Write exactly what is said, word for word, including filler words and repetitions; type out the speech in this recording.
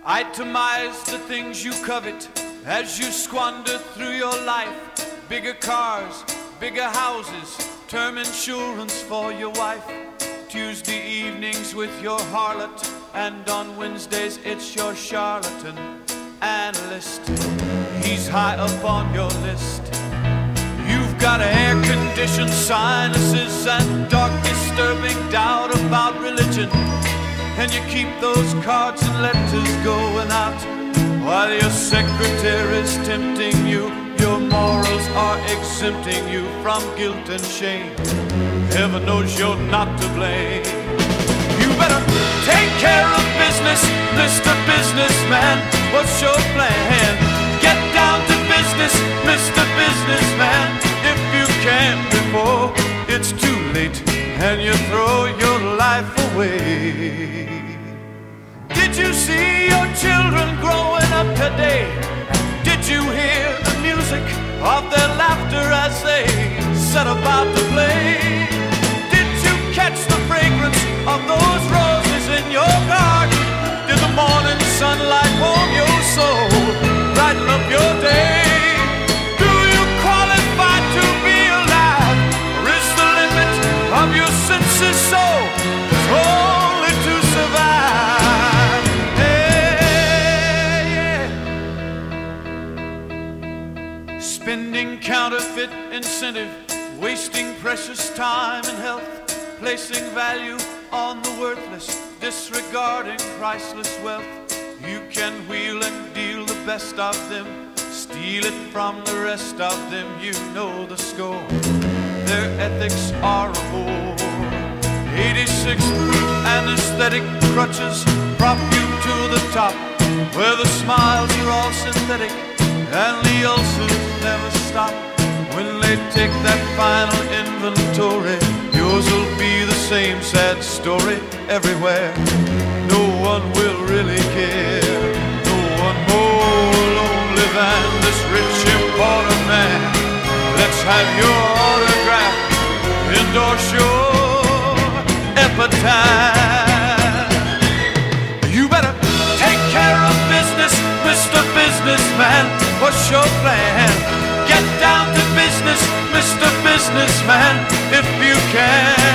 Itemize the things you covet as you squander through your life. Bigger cars, bigger houses, term insurance for your wife. Tuesday evenings with your harlot, and on Wednesdays it's your charlatan analyst. He's high up on your list. You've got air-conditioned sinuses and dark disturbing doubt about religion, and you keep those cards and letters going out while your secretary's tempting you. Your morals are exempting you from guilt and shame. Heaven knows you're not to blame. You better take care of business, Mister Businessman. What's your plan? Get down to business, Mister Businessman. If you can before it's too late and you throw your life away. Did you see your children growing up today? Did you hear the music of their laughter as they set about to play? Did you catch the fragrance of those roses in your garden? Did the morning sunlight warm your soul, brighten up your day? Do you qualify to be alive, or is the limit of your senses so only to survive? Hey, yeah. Spending counterfeit incentive, wasting precious time and health, placing value on the worthless, disregarding priceless wealth. You can wheel and deal the best of them, steal it from the rest of them. You know the score. Their ethics are a bore. eighty-six proof anesthetic crutches prop you to the top, where the smiles are all synthetic and the ulcers never stop. When they take that final inventory, yours will be the same sad story everywhere. No one will really care. No one more lonely than this rich important man. Let's have your autograph, endorse your epitaph. You better take care of business, Mister Businessman. What's your plan? Get down to business, Mister Businessman, if you can.